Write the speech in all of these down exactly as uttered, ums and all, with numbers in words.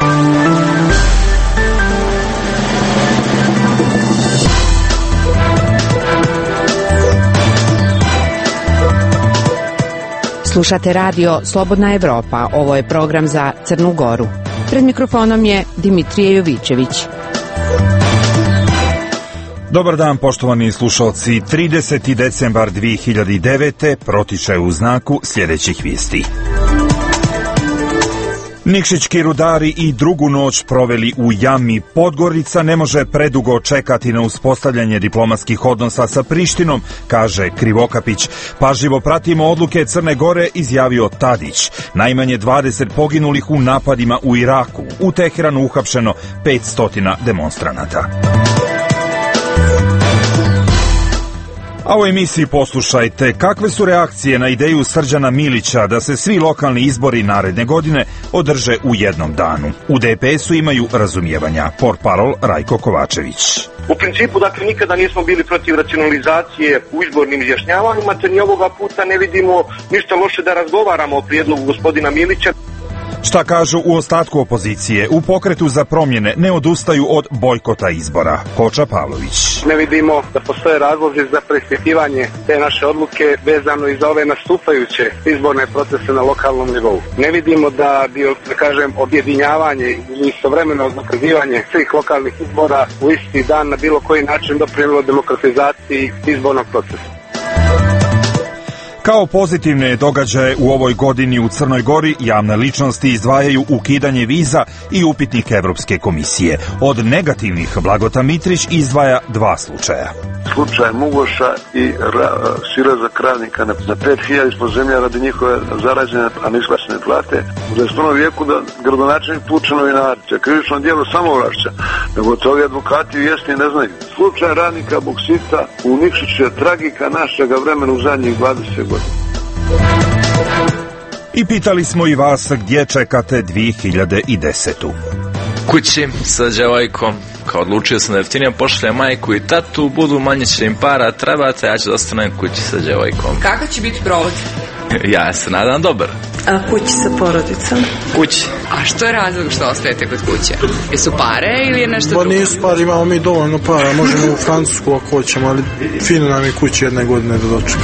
Slušate radio Slobodna Evropa. Ovo je program za Crnu Goru. Pred mikrofonom je Dimitrije Jovićević. Dobar dan, poštovani slušalci. trideseti decembar dve hiljade devete protiče u znaku sljedećih vijesti. Nikšićki rudari i drugu noć proveli u jami. Podgorica ne može predugo čekati na uspostavljanje diplomatskih odnosa sa Prištinom, kaže Krivokapić. Pažljivo pratimo odluke Crne Gore, izjavio Tadić. Najmanje dvadeset poginulih u napadima u Iraku. U Teheranu uhapšeno petsto demonstranata. A u emisiji poslušajte kakve su reakcije na ideju Srđana Milića da se svi lokalni izbori naredne godine održe u jednom danu. U D P S-u imaju razumijevanja. Portparol Rajko Kovačević. U principu, dakle, nikada nismo bili protiv racionalizacije u izbornim izjašnjavanjima, te ni ovoga puta ne vidimo ništa loše da razgovaramo o prijedlogu gospodina Milića. Šta kažu u ostatku opozicije? U Pokretu za promjene ne odustaju od bojkota izbora. Koča Pavlović. Ne vidimo da postoje razlozi za preispitivanje te naše odluke vezano i za ove nastupajuće izborne procese na lokalnom nivou. Ne vidimo da bi, da kažem, objedinjavanje ili istovremeno zakazivanje svih lokalnih izbora u isti dan na bilo koji način doprinijelo demokratizaciji izbornog procesa. Kao pozitivne događaje u ovoj godini u Crnoj Gori javne ličnosti izdvajaju ukidanje viza i upitnik Evropske komisije. Od negativnih Blagota Mitrić izdvaja dva slučaja. Slučaj Mugoša i silazak radnika na pet hiljada ispod zemlja radi njihove zarađene, a neisplaćene plate. U dvadesetom vijeku da gradonačelnik tuče novinarice, krivično djelo samovlašća, nego to ovi advokati vjesni ne znaju. Slučaj radnika Boksita u Nikšiću je tragika našega vremena u zadnjih dvadeset godina. I pitali smo i vas gdje čekate dve hiljade desetu. Kući sa djevojkom. Kao odlučio sam da jeftinije pošaljem majku i tatu, budu manje će im para trebate, ja ću da ostanem kući sa djevojkom. Kako će biti provod? Ja se nadam dobar. A kući sa porodicom? Kući. A što je razlog što ostajete kod kuće? Jesu pare ili je nešto drugo? Ba nisu pare, imamo mi dovoljno para, možemo u Francusku ako hoćemo, ali fino nam je kući jedne godine da dočeka.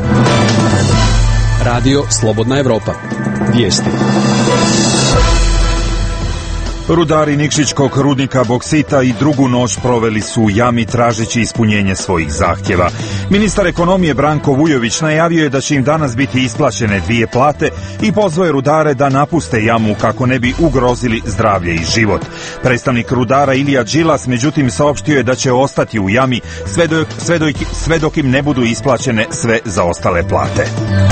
Radio Slobodna Evropa. Vijesti. Rudari Nikšićkog rudnika Boksita i drugu noć proveli su u jami tražeći ispunjenje svojih zahtjeva. Ministar ekonomije Branko Vujović najavio je da će im danas biti isplaćene dvije plate i pozvao je rudare da napuste jamu kako ne bi ugrozili zdravlje i život. Predstavnik rudara Ilija Đilas međutim saopštio je da će ostati u jami sve dok, sve dok, sve dok im ne budu isplaćene sve zaostale plate.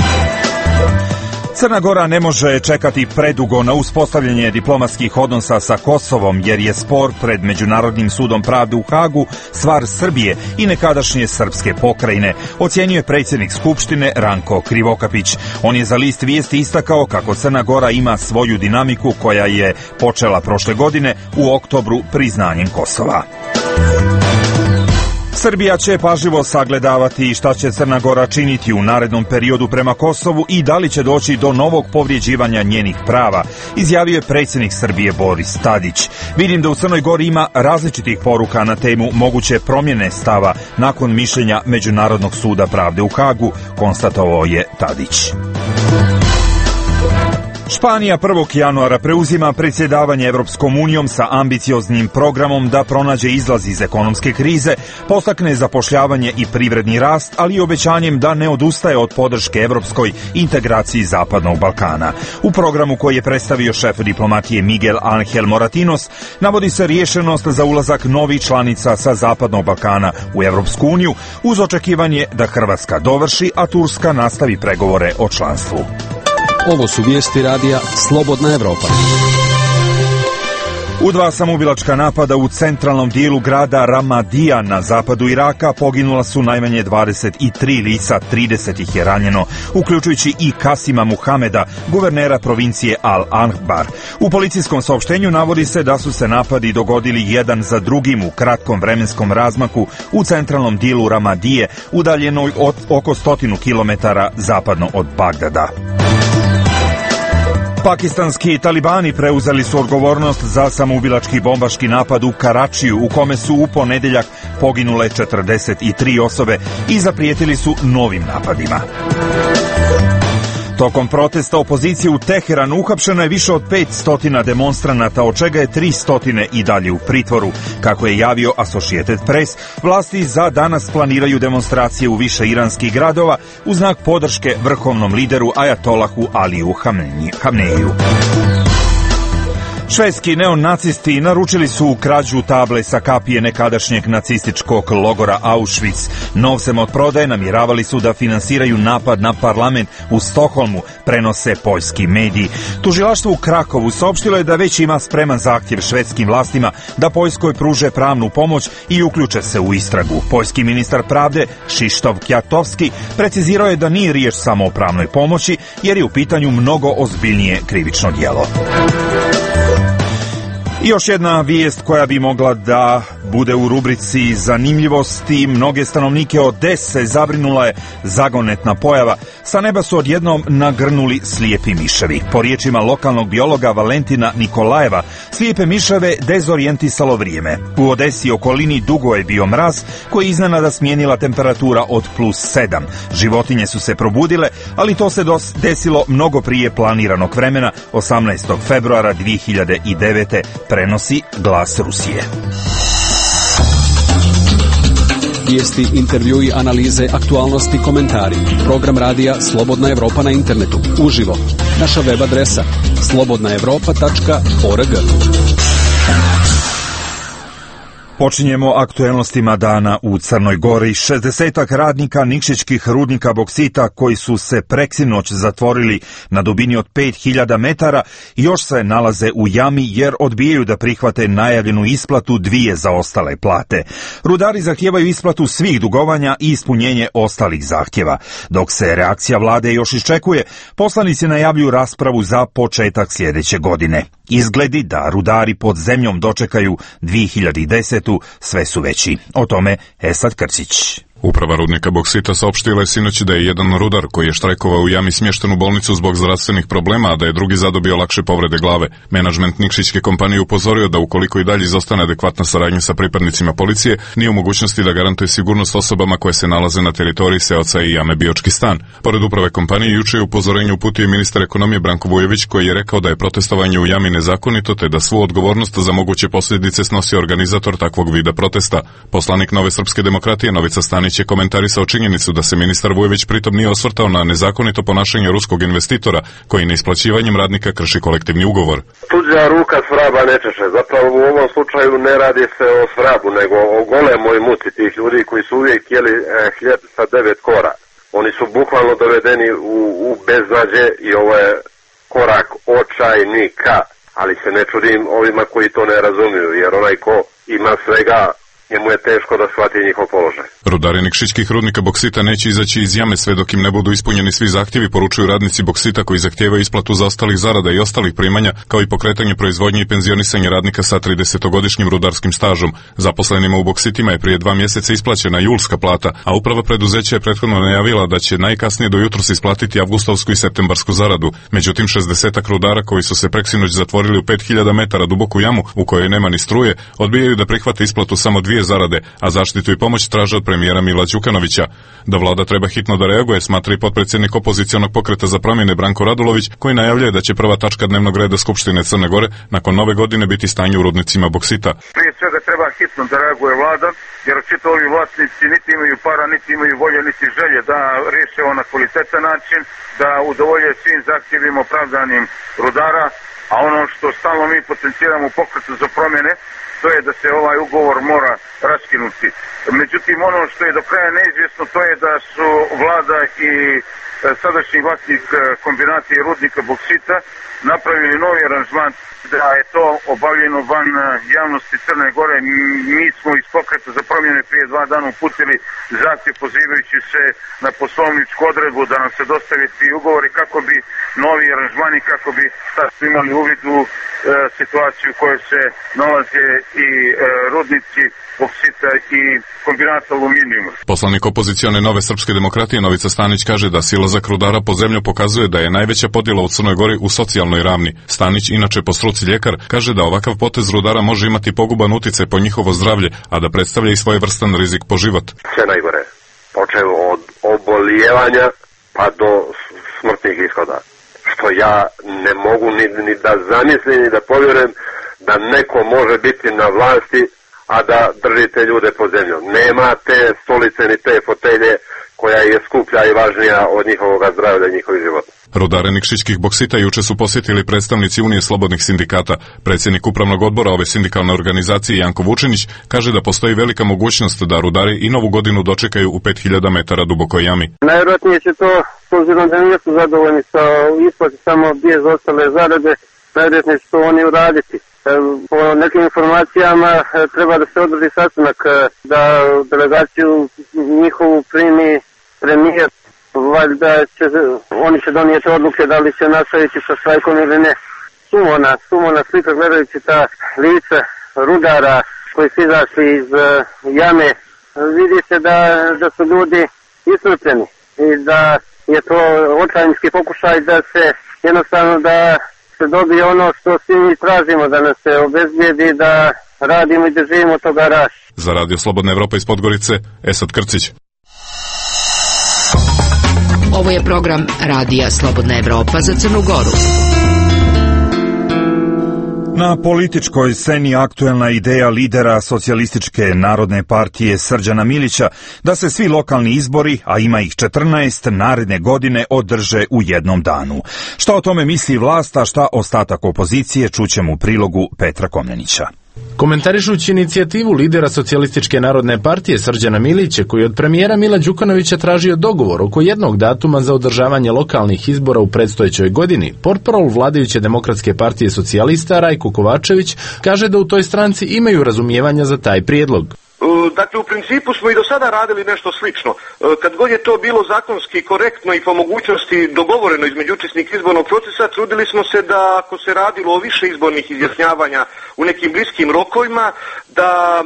Crna Gora ne može čekati predugo na uspostavljanje diplomatskih odnosa sa Kosovom, jer je spor pred Međunarodnim sudom pravde u Hagu stvar Srbije i nekadašnje srpske pokrajine, ocjenjuje predsjednik Skupštine Ranko Krivokapić. On je za list vijesti istakao kako Crna Gora ima svoju dinamiku koja je počela prošle godine u oktobru priznanjem Kosova. Srbija će pažljivo sagledavati šta će Crna Gora činiti u narednom periodu prema Kosovu i da li će doći do novog povrijeđivanja njenih prava, izjavio je predsjednik Srbije Boris Tadić. Vidim da u Crnoj Gori ima različitih poruka na temu moguće promjene stava nakon mišljenja Međunarodnog suda pravde u Hagu, konstatovao je Tadić. Španija prvog januara preuzima predsjedavanje Evropskom unijom sa ambicioznim programom da pronađe izlaz iz ekonomske krize, postakne zapošljavanje i privredni rast, ali i obećanjem da ne odustaje od podrške evropskoj integraciji Zapadnog Balkana. U programu koji je predstavio šef diplomatije Miguel Ángel Moratinos navodi se rješenost za ulazak novih članica sa Zapadnog Balkana u Evropsku uniju uz očekivanje da Hrvatska dovrši, a Turska nastavi pregovore o članstvu. Ovo su vijesti radija Slobodna Evropa. U dva samoubilačka napada u centralnom dijelu grada Ramadija na zapadu Iraka poginula su najmanje dvadeset tri lica, trideset ih je ranjeno, uključujući i Kasima Muhameda, guvernera provincije Al-Anbar. U policijskom saopštenju navodi se da su se napadi dogodili jedan za drugim u kratkom vremenskom razmaku u centralnom dijelu Ramadije, udaljenoj od oko stotinu kilometara zapadno od Bagdada. Pakistanski talibani preuzeli su odgovornost za samoubilački bombaški napad u Karačiju, u kome su u ponedeljak poginule četrdeset tri osobe i zaprijetili su novim napadima. Tokom protesta opozicije u Teheranu uhapšeno je više od petsto demonstranata, od čega je tristo i dalje u pritvoru. Kako je javio Associated Press, vlasti za danas planiraju demonstracije u više iranskih gradova u znak podrške vrhovnom lideru Ajatolahu Aliju Hamneiju. Švedski neonacisti naručili su krađu table sa kapije nekadašnjeg nacističkog logora Auschwitz. Novcem od prodaje namjeravali su da finansiraju napad na parlament u Stokholmu, prenose poljski mediji. Tužilaštvo u Krakovu saopštilo je da već ima spreman zahtjev švedskim vlastima da Poljskoj pruže pravnu pomoć i uključe se u istragu. Poljski ministar pravde Krzysztof Kwiatkowski precizirao je da nije riječ samo o pravnoj pomoći, jer je u pitanju mnogo ozbiljnije krivično djelo. I još jedna vijest koja bi mogla da bude u rubrici zanimljivosti. Mnoge stanovnike Odese zabrinula je zagonetna pojava. Sa neba su odjednom nagrnuli slijepi miševi. Po riječima lokalnog biologa Valentina Nikolajeva, slijepe miševe dezorijentisalo vrijeme. U Odesi i okolini dugo je bio mraz koji je iznenada smijenila temperatura od plus sedam. Životinje su se probudile, ali to se desilo mnogo prije planiranog vremena, osamnaestog februara dvije hiljade devete. Prenosi Glas Rusije. Vijesti, intervjui, analize, aktualnosti, komentari. Program radija Slobodna Evropa na internetu. Uživo. Naša web adresa slobodna evropa tačka org. Počinjemo aktuelnostima dana u Crnoj Gori. šezdesetak radnika nikšićkih rudnika boksita koji su se preksinoć zatvorili na dubini od pet hiljada metara još se nalaze u jami jer odbijaju da prihvate najavljenu isplatu dvije zaostale plate. Rudari zahtijevaju isplatu svih dugovanja i ispunjenje ostalih zahtjeva. Dok se reakcija vlade još iščekuje, poslanici najavljuju raspravu za početak sljedeće godine. Izgledi da rudari pod zemljom dočekaju dvije hiljade desetu sve su veći. O tome Esad Krcić. Uprava rudnika boksita saopštila je sinoć da je jedan rudar koji je štrajkovao u jami smješten u bolnicu zbog zdravstvenih problema, a da je drugi zadobio lakše povrede glave. Menadžment nikšićke kompanije upozorio da ukoliko i dalje izostane adekvatna saradnja sa pripadnicima policije, nije u mogućnosti da garantuje sigurnost osobama koje se nalaze na teritoriji seoca i jame Biočki stan. Pored uprave kompanije, juče je upozorenje uputio ministar ekonomije Branko Vujović, koji je rekao da je protestovanje u jami nezakonito te da svu odgovornost za moguće posljedice snosi organizator takvog vida protesta. Poslanik Nove srpske demokratije Novica Stanić je komentarisao činjenicu da se ministar Vujović pritom nije osvrtao na nezakonito ponašanje ruskog investitora koji neisplaćivanjem radnika krši kolektivni ugovor. Tuđa ruka svraba ne češe. Zapravo u ovom slučaju ne radi se o svrabu, nego o golemoj muci tih ljudi koji su uvijek jeli eh, hljeb sa devet kora. Oni su bukvalno dovedeni u, u beznađe i ovo je korak očajnika, ali se ne čudim ovima koji to ne razumiju, jer onaj ko ima svega, njemu je teško da shvati njihov položaj. Rudari nikšićkih rudnika boksita neće izaći iz jame sve dok im ne budu ispunjeni svi zahtjevi, poručuju radnici boksita koji zahtijevaju isplatu zaostalih zarada i ostalih primanja, kao i pokretanje proizvodnje i penzionisanje radnika sa tridesetogodišnjim rudarskim stažom. Zaposlenima u boksitima je prije dva mjeseca isplaćena julska plata, a uprava preduzeća je prethodno najavila da će najkasnije do jutros isplatiti avgustovsku i septembarsku zaradu. Međutim, šezdesetak rudara koji su se preksinoć zatvorili u pet hiljada metara duboku jamu u kojoj nema ni struje, odbijaju da prihvate isplatu samo dvije zarade, a zaštitu i pomoć traže od premijera Mila Đukanovića. Da vlada treba hitno da reaguje, smatra i potpredsjednik opozicionog pokreta za promjene Branko Radulović, koji najavljuje da će prva tačka dnevnog reda Skupštine Crne Gore nakon nove godine biti stanje u rudnicima boksita. Prije svega treba hitno da reaguje vlada, jer očito ovi vlasnici niti imaju para, niti imaju volje, niti želje da riješe ovo na kvalitetan način, da udovolje svim zahtjevima opravdanim rudara, a ono što stalno mi potenciramo u pokretu za promjene, to je da se ovaj ugovor mora raskinuti. Međutim, ono što je do kraja neizvjesno, to je da su vlada i sadašnji vlasnik kombinata i rudnika boksita napravili novi aranžman da je to obavljeno van javnosti Crne Gore. Mi smo iz pokreta za promjene prije dva dana uputili zahtjev pozivajući se na poslovničku odredbu da nam se dostave ti ugovori kako bi novi aranžmani, kako bi imali uvid u e, situaciju u kojoj se nalaze i e, rudnici boksita i kombinata aluminijuma. Poslanik opozicione Nove srpske demokratije Novica Stanić kaže da sila prelazak rudara po zemlju pokazuje da je najveća podjela u Crnoj Gori u socijalnoj ravni. Stanić, inače po struci ljekar, kaže da ovakav potez rudara može imati poguban uticaj po njihovo zdravlje, a da predstavlja i svojevrstan rizik po život. Sve najgore, počeo od obolijevanja pa do smrtnih ishoda. Što ja ne mogu ni, ni da zamislim, ni da povjerujem da neko može biti na vlasti, a da drži te ljude pod zemljom. Nema te stolice ni te fotelje koja je skuplja i važnija od njihovog zdravlja i njihovih života. Rudare Nikšićkih boksita juče su posjetili predstavnici Unije slobodnih sindikata. Predsjednik upravnog odbora ove sindikalne organizacije Janko Vučinić kaže da postoji velika mogućnost da rudari i novu godinu dočekaju u pet hiljada metara dubokoj jami. Najvjerojatnije će to, s obzirom da nisu zadovoljni sa isplati samo bez ostale zarade, najvjerojatnije će to oni uraditi. Po nekim informacijama treba da se održi sastanak, da delegaciju njihovu primi premijer. Valjda će, oni će donijeti odluke da li će nastaviti sa štrajkom ili ne. Sumona, sumona slika gledajući ta lica rudara koji su izašli iz uh, jame, vidi se da, da su ljudi iscrpljeni i da je to očajnički pokušaj da se jednostavno da se dobije ono što svi mi tražimo, da nas se obezbijedi da radimo i da živimo toga raš. Za Radio Slobodna Evropa iz Podgorice, Esad Krcić. Ovo je program Radija Slobodna Evropa za Crnu Goru. Na političkoj sceni aktuelna ideja lidera Socijalističke narodne partije Srđana Milića da se svi lokalni izbori, a ima ih četrnaest, naredne godine održe u jednom danu. Šta o tome misli vlast, a šta ostatak opozicije, čućemo u prilogu Petra Komnenića. Komentarišući inicijativu lidera Socijalističke narodne partije Srđana Milića, koji od premijera Mila Đukanovića tražio dogovor oko jednog datuma za održavanje lokalnih izbora u predstojećoj godini, portparol vladajuće Demokratske partije socijalista Rajko Kovačević kaže da u toj stranci imaju razumijevanja za taj prijedlog. Dakle, u principu smo i do sada radili nešto slično. Kad god je to bilo zakonski korektno i po mogućnosti dogovoreno između učesnika izbornog procesa, trudili smo se da, ako se radilo o više izbornih izjasnjavanja u nekim bliskim rokovima, da e,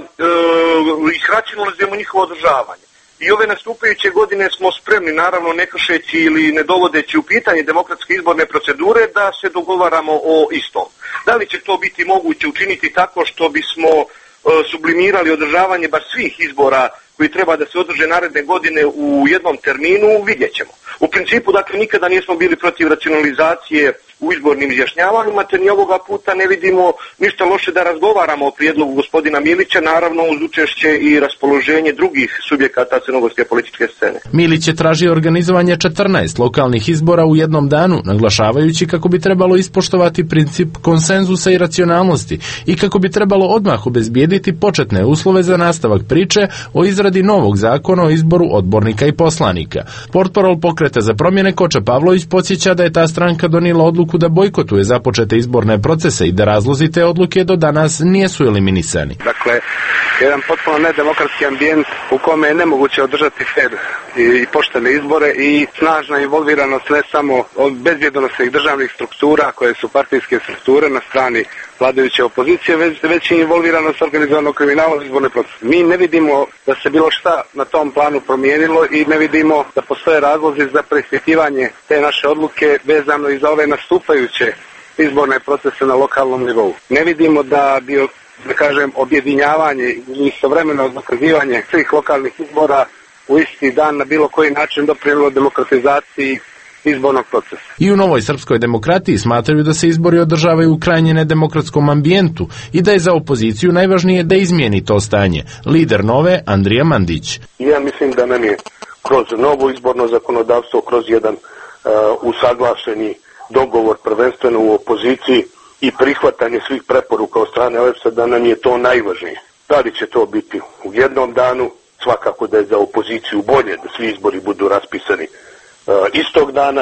ih racionalizujemo njihovo održavanje. I ove nastupajuće godine smo spremni, naravno ne kršeći ili ne dovodeći u pitanje demokratske izborne procedure, da se dogovaramo o istom. Da li će to biti moguće učiniti tako što bismo sublimirali održavanje baš svih izbora koji treba da se održe naredne godine u jednom terminu, vidjet ćemo. U principu, dakle, nikada nismo bili protiv racionalizacije u izbornim izjašnjavanjima, te ni ovoga puta ne vidimo ništa loše da razgovaramo o prijedlogu gospodina Milića, naravno uz učešće i raspoloženje drugih subjekata crnogorske političke scene. Milić je tražio organizovanje četrnaest lokalnih izbora u jednom danu, naglašavajući kako bi trebalo ispoštovati princip konsenzusa i racionalnosti i kako bi trebalo odmah obezbijediti početne uslove za nastavak priče o izradi novog zakona o izboru odbornika i poslanika. Portparol Pokreta za promjene Koča Pavlović podsjeća da je ta stranka donijela odluku da bojkotuje započete izborne procese i da razlozi te odluke do danas nisu eliminisani. Dakle, jedan potpuno nedemokratski ambijent u kome je nemoguće održati fer i poštene izbore i snažna involviranost ne samo od bezbjednosnih državnih struktura koje su partijske strukture na strani vladajuće opozicije, već, već i involviranost organizovanog kriminala u izborne procese. Mi ne vidimo da se bilo šta na tom planu promijenilo i ne vidimo da postoje razlozi za preispitivanje te naše odluke vezano i za ove nastupajuće izborne procese na lokalnom nivou. Ne vidimo da bi, da kažem, objedinjavanje i istovremeno zakazivanje svih lokalnih izbora u isti dan na bilo koji način doprinijelo demokratizaciji izbornog procesa. I u Novoj srpskoj demokratiji smatraju da se izbori održavaju u krajnje nedemokratskom ambijentu i da je za opoziciju najvažnije da izmijeni to stanje. Lider Nove, Andrija Mandić. Ja mislim da nam je kroz novo izborno zakonodavstvo, kroz jedan uh, usaglašeni dogovor prvenstveno u opoziciji i prihvatanje svih preporuka od strane O E B S-a, da nam je to najvažnije. Da li će to biti u jednom danu, svakako da je za opoziciju bolje da svi izbori budu raspisani Uh, istog dana,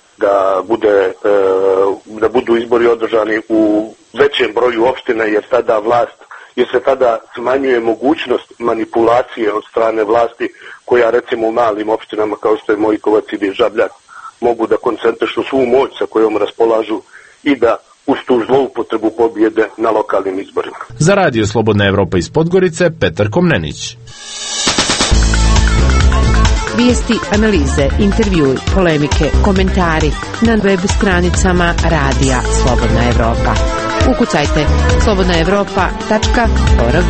da bude uh, da budu izbori održani u većem broju opština, jer tada vlast, jer se tada smanjuje mogućnost manipulacije od strane vlasti, koja recimo u malim opštinama kao što je Mojkovac ili Žabljak mogu da koncentrišu svu moć sa kojom raspolažu i da uz tu zloupotrebu pobjede na lokalnim izborima. Za Radio Slobodna Evropa iz Podgorice, Petar Komnenić. Vijesti, analize, intervjui, polemike, komentari na web stranicama Radija Slobodna Evropa. Ukucajte slobodna evropa tačka org.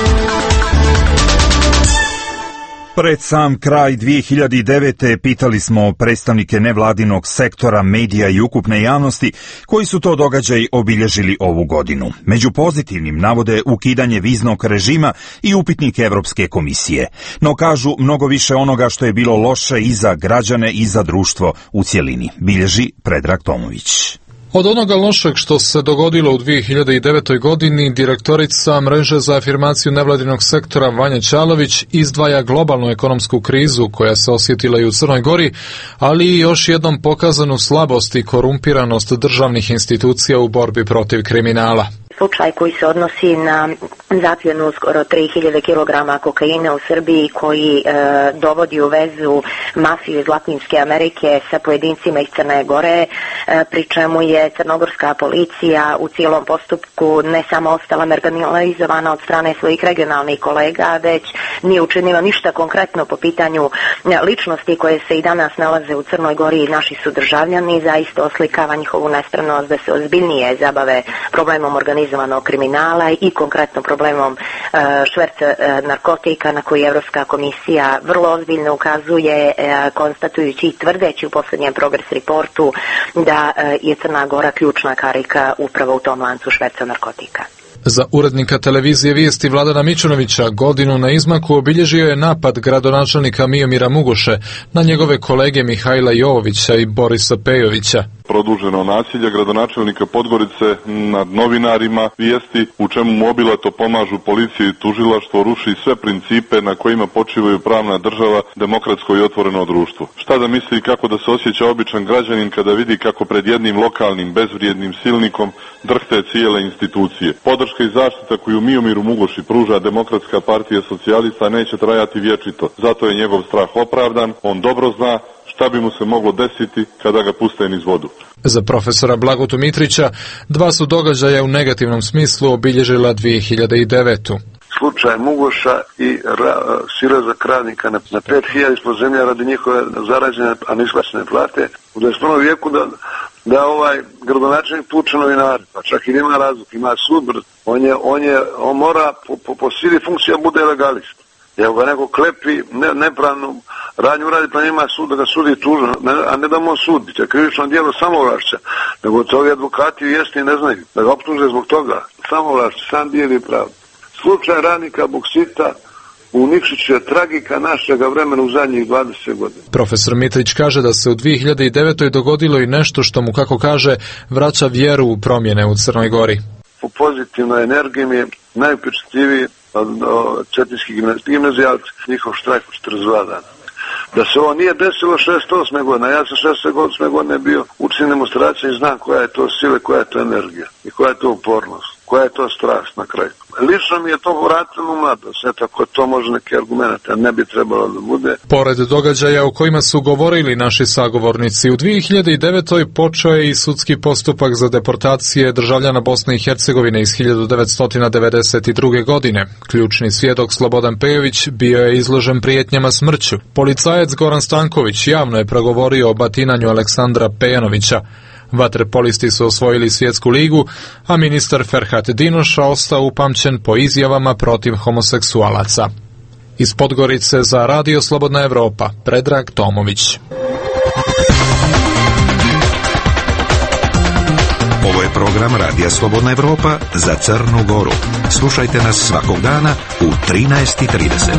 Pred sam kraj dvije hiljade devete. pitali smo predstavnike nevladinog sektora, medija i ukupne javnosti koji su to događaj obilježili ovu godinu. Među pozitivnim navode ukidanje viznog režima i upitnik Evropske komisije. No kažu mnogo više onoga što je bilo loše i za građane i za društvo u cjelini. Bilježi Predrag Tomović. Od onoga lošeg što se dogodilo u dvije hiljade devetoj. godini, direktorica mreže za afirmaciju nevladinog sektora Vanja Ćalović izdvaja globalnu ekonomsku krizu koja se osjetila i u Crnoj Gori, ali i još jednom pokazanu slabost i korumpiranost državnih institucija u borbi protiv kriminala. Slučaj koji se odnosi na zapljenu skoro tri hiljade kilograma kokaina u Srbiji, koji e, dovodi u vezu mafiju iz Latinske Amerike sa pojedincima iz Crne Gore, e, pri čemu je crnogorska policija u cijelom postupku ne samo ostala marginalizovana od strane svojih regionalnih kolega, već nije učinila ništa konkretno po pitanju ličnosti koje se i danas nalaze u Crnoj Gori i naši su državljani, zaista oslikava njihovu nespremnost da se ozbiljnije zabave problemom organizacije kriminala i konkretno problemom uh, šverca uh, narkotika na koji Evropska komisija vrlo ozbiljno ukazuje, uh, konstatujući i tvrdeći u posljednjem progress reportu da uh, je Crna Gora ključna karika upravo u tom lancu šverca narkotika. Za urednika televizije Vijesti Vladana Mičunovića godinu na izmaku obilježio je napad gradonačelnika Miomira Mugoše na njegove kolege Mihajla Jovovića i Borisa Pejovića. Produženo nasilje gradonačelnika Podgorice nad novinarima, Vijesti, u čemu mu obilato pomažu policija i tužilaštvo, ruši sve principe na kojima počivaju pravna država, demokratsko i otvoreno društvo. Šta da misli i kako da se osjeća običan građanin kada vidi kako pred jednim lokalnim bezvrijednim silnikom drhte cijele institucije. Podrška i zaštita koju Miomiru Mugoši pruža Demokratska partija socijalista neće trajati vječito. Zato je njegov strah opravdan, on dobro zna šta bi mu se moglo desiti kada ga puste niz vodu. Za profesora Blagotu Mitrića dva su događaja u negativnom smislu obilježila dvije hiljade devetu. Slučaj Mugoša i ra, silazak radnika na, na pet hiljada ispod zemlja radi njihove zarađene, a neisplaćene plate. U dvadeset prvom vijeku da, da ovaj gradonačelnik tuče novinari, pa čak i nema razlog, ima sud, on, je, on, je, on mora po, po, po sili funkcija bude legalist. Evo ga neko klepi, ne, nepravnu radnju uradi, pa nema sud da ga sudi tužno, ne, a ne da mu sudi, će krivično djelo samovlašća, nego to ovi advokati vjesni ne znaju, da ga optuže zbog toga, samovlašća, sam dijeli pravdu. Slučaj radnika Boksita u Nikšiću je tragika našega vremena u zadnjih dvadeset godina. Profesor Mitrić kaže da se u dvije hiljade devetoj. dogodilo i nešto što mu, kako kaže, vraća vjeru u promjene u Crnoj Gori. Po pozitivnoj energiji mi je najupečatljiviji četinski gimnazijalci, njihov štrajk u četrdeset dva dana. Da se ovo nije desilo šezdeset osme godine, ja sam šezdeset osme godine bio učin demonstracije i znam koja je to sile, koja je to energija i koja je to upornost, koja je to strast na kraju. Lično mi je to vratilo u mladost, eto, ako to može neki argument, a ne bi trebalo da bude. Pored događaja o kojima su govorili naši sagovornici, u dvije hiljade devetoj. počeo je i sudski postupak za deportacije državljana Bosne i Hercegovine iz hiljadu devetsto devedeset druge. godine. Ključni svjedok Slobodan Pejović bio je izložen prijetnjama smrću. Policajac Goran Stanković javno je progovorio o batinanju Aleksandra Pejanovića. Vaterpolisti su osvojili svjetsku ligu, a ministar Ferhat Dinoša ostao upamćen po izjavama protiv homoseksualaca. Iz Podgorice za Radio Slobodna Evropa, Predrag Tomović. Ovo je program Radija Slobodna Evropa za Crnu Goru. Slušajte nas svakog dana u trinaest i trideset.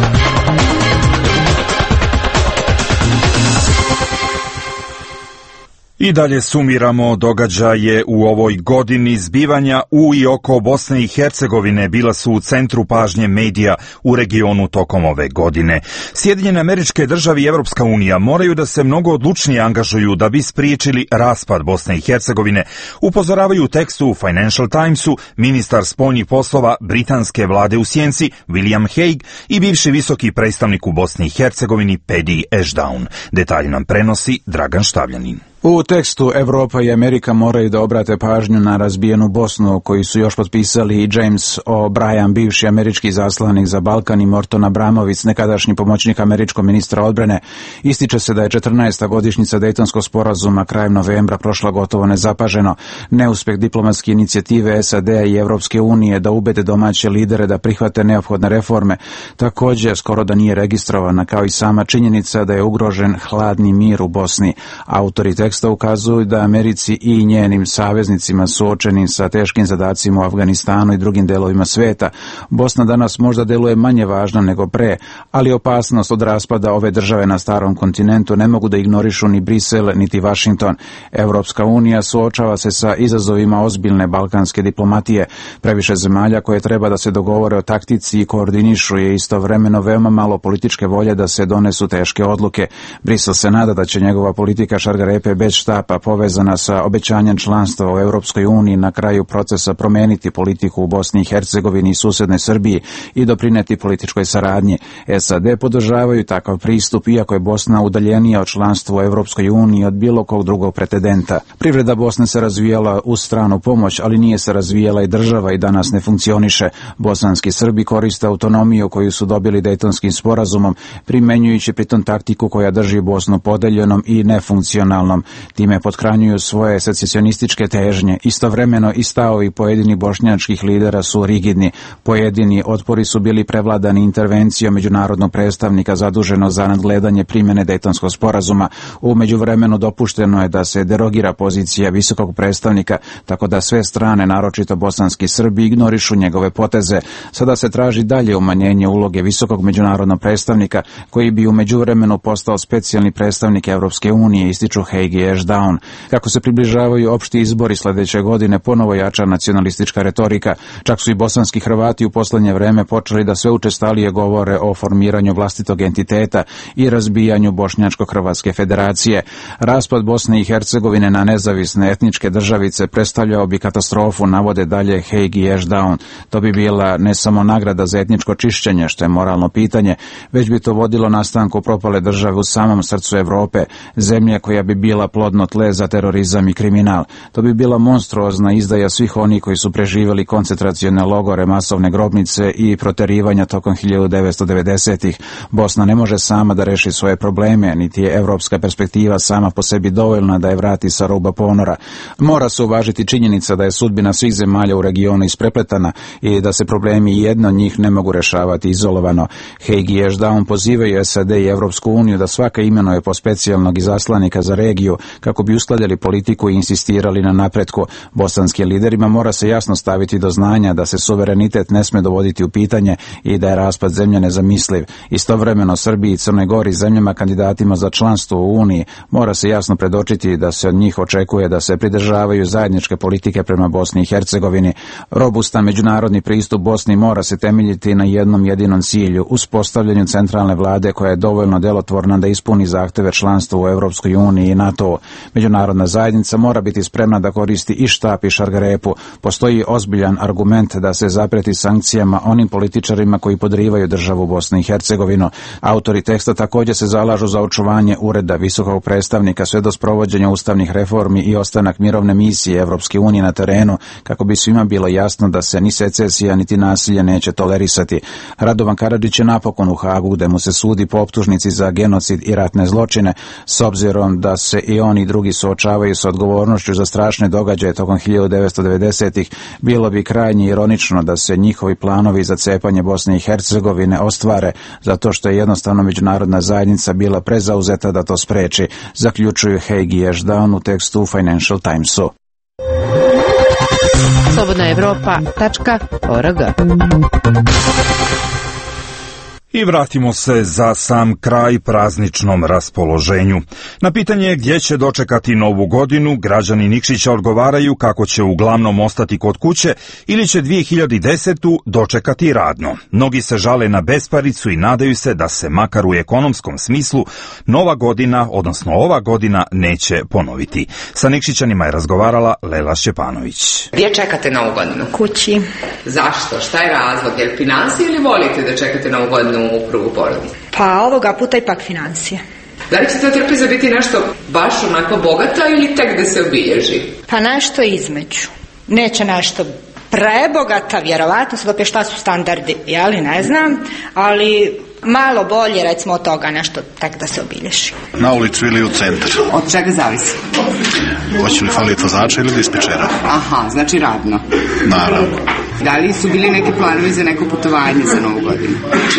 I dalje sumiramo događaje u ovoj godini. Zbivanja u i oko Bosne i Hercegovine bila su u centru pažnje medija u regionu tokom ove godine. Sjedinjene Američke Države i Evropska unija moraju da se mnogo odlučnije angažuju da bi spriječili raspad Bosne i Hercegovine, upozoravaju u tekstu u Financial Timesu ministar spoljnih poslova britanske vlade u sjenci William Hague i bivši visoki predstavnik u Bosni i Hercegovini Paddy Ashdown. Detalje nam prenosi Dragan Štavljanin. U tekstu Evropa i Amerika moraju da obrate pažnju na razbijenu Bosnu, koju su još potpisali i James O'Brien, bivši američki zaslanik za Balkan, i Morton Abramović, nekadašnji pomoćnik američkog ministra odbrane. Ističe se da je četrnaesta godišnjica Dejtonskog sporazuma krajem novembra prošla gotovo nezapaženo. Neuspeh diplomatske inicijative S A D-a i Evropske unije da ubede domaće lidere da prihvate neophodne reforme također skoro da nije registrovana, kao i sama činjenica da je ugrožen hladni mir u Bosni. Autori teksta ukazuju da Americi i njenim saveznicima suočenim sa teškim zadacima u Afganistanu i drugim delovima sveta, Bosna danas možda deluje manje važna nego pre, ali opasnost od raspada ove države na starom kontinentu ne mogu da ignorišu ni Brisel niti Washington. Evropska unija suočava se sa izazovima ozbiljne balkanske diplomatije. Previše zemalja koje treba da se dogovore o taktici i koordinišu je istovremeno veoma malo političke volje da se donesu teške odluke. Brisel se nada da će njegova politika šargarepe bez štapa povezana sa obećanjem članstva u Europskoj uniji na kraju procesa promeniti politiku u Bosni i Hercegovini i susednoj Srbiji i doprineti političkoj saradnji. S A D podržavaju takav pristup, iako je Bosna udaljenija od članstva u Europskoj uniji od bilo kog drugog pretendenta. Privreda Bosne se razvijala uz stranu pomoć, ali nije se razvijala i država i danas ne funkcioniše. Bosanski Srbi koriste autonomiju koju su dobili Dejtonskim sporazumom, primenjujući pritom taktiku koja drži Bosnu podeljenom i nefunkcionalnom. Time pothranjuju svoje secesionističke težnje. Istovremeno i stavovi pojedini bošnjačkih lidera su rigidni. Pojedini otpori su bili prevladani intervencijom međunarodnog predstavnika zaduženo za nadgledanje primjene Dejtonskog sporazuma. U međuvremenu dopušteno je da se derogira pozicija visokog predstavnika, tako da sve strane, naročito bosanski Srbi, ignorišu njegove poteze. Sada se traži dalje umanjenje uloge visokog međunarodnog predstavnika, koji bi u međuvremenu postao specijalni predstavnik Evropske unije, ističu Haig i Ashdown. Kako se približavaju opšti izbori sledeće godine, ponovo jača nacionalistička retorika. Čak su i bosanski Hrvati u poslednje vreme počeli da sve učestalije govore o formiranju vlastitog entiteta i razbijanju Bošnjačko-Hrvatske federacije. Raspad Bosne i Hercegovine na nezavisne etničke državice predstavljao bi katastrofu, navode dalje Haig i Ashdown. To bi bila ne samo nagrada za etničko čišćenje, što je moralno pitanje, već bi to vodilo nastanku propale države u samom srcu Evrope, zemlje koja bi bila plodno tle za terorizam i kriminal. To bi bila monstruozna izdaja svih onih koji su preživjeli koncentracione logore, masovne grobnice i proterivanja tokom hiljadu devetsto devedesetih. Bosna ne može sama da reši svoje probleme, niti je evropska perspektiva sama po sebi dovoljna da je vrati sa ruba ponora. Mora se uvažiti činjenica da je sudbina svih zemalja u regionu isprepletana i da se problemi jedno od njih ne mogu rešavati izolovano. Haig i Ashdown pozivaju S A D i Evropsku uniju da svaka imenuje po specijalnog izaslanika za regiju kako bi uskladili politiku i insistirali na napretku. Bosanskim liderima mora se jasno staviti do znanja da se suverenitet ne sme dovoditi u pitanje i da je raspad zemlje nezamisliv. Istovremeno Srbiji i Crnoj Gori, zemljama kandidatima za članstvo u Uniji, mora se jasno predočiti da se od njih očekuje da se pridržavaju zajedničke politike prema Bosni i Hercegovini. Robustan međunarodni pristup Bosni mora se temeljiti na jednom jedinom cilju, uspostavljanju centralne vlade koja je dovoljno delotvorna da ispuni zahteve članstva u Evropskoj uniji i NATO. Međunarodna zajednica mora biti spremna da koristi i štap i šargarepu. Postoji ozbiljan argument da se zapreti sankcijama onim političarima koji podrivaju državu Bosnu i Hercegovinu. Autori teksta također se zalažu za očuvanje ureda visokog predstavnika sve do sprovođenja ustavnih reformi i ostanak mirovne misije Evropske unije na terenu, kako bi svima bilo jasno da se ni secesija niti nasilje neće tolerisati. Radovan Karadžić je napokon u Hagu, gde mu se sudi po optužnici za genocid i ratne zločine, s obzirom da se i oni i drugi suočavaju sa odgovornošću za strašne događaje tokom hiljadu devetsto devedesetih. Bilo bi krajnje ironično da se njihovi planovi za cepanje Bosne i Hercegovine ostvare, zato što je jednostavno međunarodna zajednica bila prezauzeta da to spreči, zaključuju Haig i Ashdown u tekstu u Financial Timesu. slobodna evropa tačka org. I vratimo se za sam kraj prazničnom raspoloženju. Na pitanje gdje će dočekati novu godinu, građani Nikšića odgovaraju kako će uglavnom ostati kod kuće ili će dvije hiljade desetu dočekati radno. Mnogi se žale na besparicu i nadaju se da se makar u ekonomskom smislu nova godina, odnosno ova godina, neće ponoviti. Sa Nikšićanima je razgovarala Lela Šćepanović. Gdje čekate novu godinu? Kući. Zašto? Šta je razlog? Jer financije ili volite da čekate novu godinu u krugu porodice? Pa ovoga puta ipak financije. Da li će ta trpeza biti nešto baš onako bogata ili tek da se obilježi? Pa nešto između. Neće nešto prebogata, vjerovatno, sad opet šta su standardi, jeli, ne znam, ali malo bolje, recimo, od toga nešto tek da se obilježi. Na ulicu ili u centar. Od čega zavisi? Hoće li faliti vozača ili dispečera? Aha, znači radno. Naravno. Da li su bili neki planovi za neko putovanje za Novu godinu?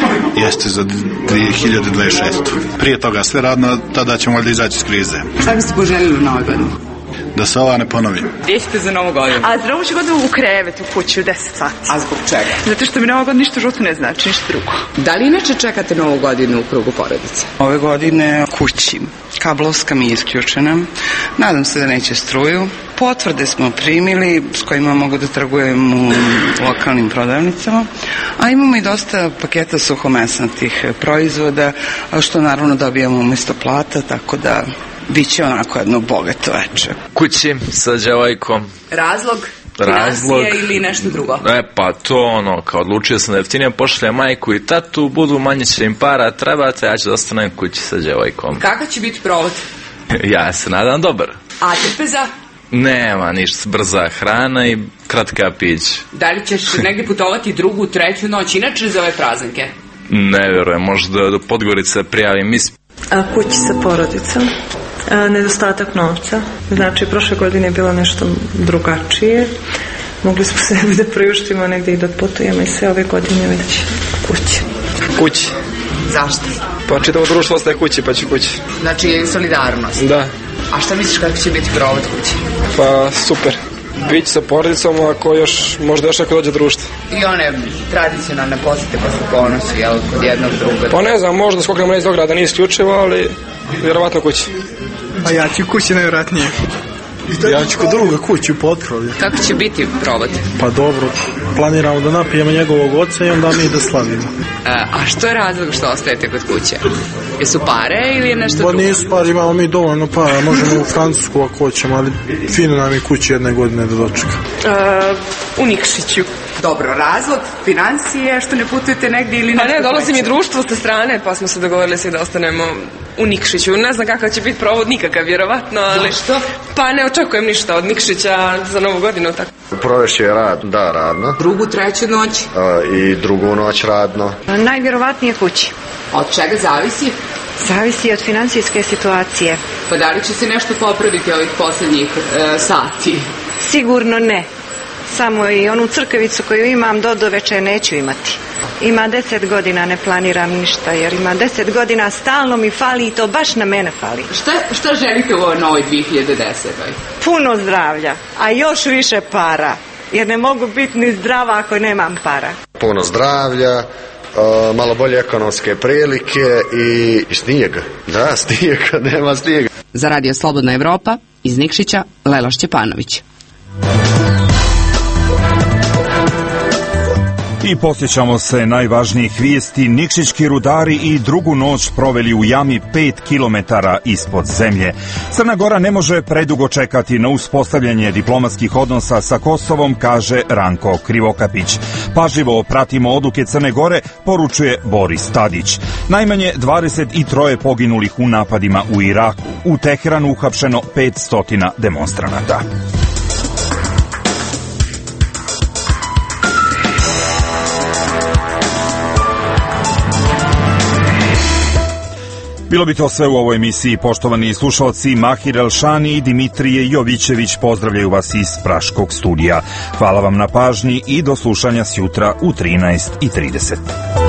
Jeste za dvije hiljade dvadeset šeste. Prije toga sve radno, tada ćemo valjda izaći iz krize. Šta biste poželjeli u Novoj godini? Da se ova ne ponovi. Gdje ćete za Novu godinu? A za Novu godinu u krevetu, u kući u deset sati. A zbog čega? Zato što mi Nova godina ništa životu ne znači, ništa drugo. Da li inače čekate Novu godinu u krugu porodice? Ove godine kući. Kablovska mi je isključena. Nadam se da neće struju. Potvrde smo primili s kojima mogu da trgujem u lokalnim prodavnicama. A imamo i dosta paketa suhomesnatih proizvoda, što naravno dobijamo umjesto plata, tako da biće onako jedno bogato veče. Kući sa djevojkom. Razlog? Razlog ili nešto drugo? E pa to ono, kao odlučio sam da jeftinije pošaljem majku i tatu, budu manje će im para trebate, ja ću da ostanem kući sa djevojkom. Kakav će biti provod? Ja se nadam dobar. A trpeza? Nema ništa, brza hrana i kratka pić. Da li ćeš negdje putovati drugu, treću noć, inače za ove praznike? Ne vjerujem, možda do Podgorice prijavim isp. A kući sa porodicom? A, nedostatak novca. Znači, prošle godine je bilo nešto drugačije. Mogli smo sebi da priuštimo negdje i da putujemo i sve ove godine već kući. Kući. Zašto? Pa čitavo društvo ostaje kući, pa ću kući. Znači, solidarnost? Da. A šta misliš kako će biti provod kući? Pa super. Bići sa porodicom, ako još možda još ako dođe društvo. I one tradicionalne posjete posle ponosu, jel, kod jednog druga? Pa ne znam, možda skoknemo iz ograda, nije isključivo, ali vjerovatno kući. Pa ja ću kući najvjerojatnije. Ja ću kod druga kući u Potkrovlje. Kako će biti provod? Pa dobro, planiramo da napijemo njegovog oca i onda mi da slavimo. A, a što je razlog što ostajete kod kuće? Jesu pare ili je nešto drugo? Pa nisu pare, imamo mi dovoljno para, možemo u Francusku ako hoćemo, ali fino nam je kući jedne godine da dočeka. Uh, u Nikšiću. Dobro, razlog, financije, što ne putujete negdje ili nešto? Pa ne, dolazi mi društvo s te strane, pa smo se dogovorili svi da ostanemo u Nikšiću. Ne znam kakav će biti provod, nikakav vjerovatno, ali... Zašto? Pa ne očekujem ništa od Nikšića za Novu godinu, tako. Provešće je rad, da, radno. Drugu, treću noć? A, I drugu noć radno. Najvjerovatnije kući. Od čega zavisi? Zavisi od financijske situacije. Pa da li će se nešto popraviti ovih posljednjih e, sati? Sigurno ne. Samo i onu crkavicu koju imam do do večer neću imati. Ima deset godina, ne planiram ništa, jer ima deset godina, stalno mi fali i to baš na mene fali. Šta, šta želite u ovoj novoj dvije hiljade desete? Puno zdravlja, a još više para, jer ne mogu biti ni zdrava ako nemam para. Puno zdravlja, uh, malo bolje ekonomske prilike i, i snijega. Da, snijega, nema snijega. Za Radio Slobodna Evropa, iz Nikšića, Lela Šćepanović. I posjećamo se najvažnijih vijesti. Nikšićki rudari i drugu noć proveli u jami pet kilometara ispod zemlje. Crna Gora ne može predugo čekati na uspostavljanje diplomatskih odnosa sa Kosovom, kaže Ranko Krivokapić. Pažljivo pratimo odluke Crne Gore, poručuje Boris Tadić. Najmanje dvadeset tri poginulih u napadima u Iraku. U Teheranu uhapšeno petsto demonstranata. Bilo bi to sve u ovoj emisiji, poštovani slušalci. Mahir Elšani i Dimitrije Jovićević pozdravljaju vas iz Praškog studija. Hvala vam na pažnji i do slušanja sjutra u trinaest i trideset.